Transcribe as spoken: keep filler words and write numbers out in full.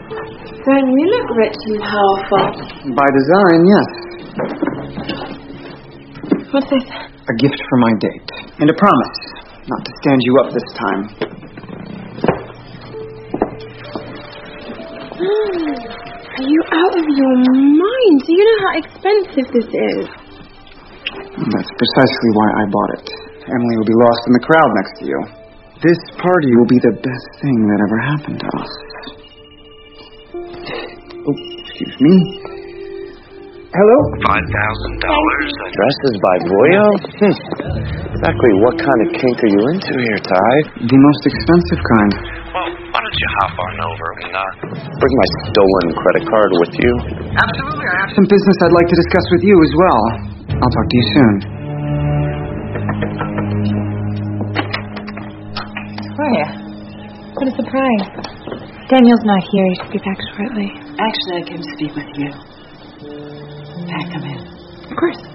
Then you look rich and powerful. By design, yes. What's this? A gift for my date. And a promise not to stand you up this time. Are you out of your mind? Do you know how expensive this is? That's precisely why I bought it. Emily will be lost in the crowd next to you. This party will be the best thing that ever happened to us. Oh, excuse me. Hello? Five thousand dollars. Dresses by Voyo? Hmm. Exactly what kind of kink are you into here, Ty? The most expensive kind. Well, why don't you hop on over and uh, bring my stolen credit card with you? Absolutely. I have some business I'd like to discuss with you as well. I'll talk to you soon. Victoria, what a surprise. Daniel's not here. He should be back shortly. Actually, I came to speak with you. May I come in? Of course.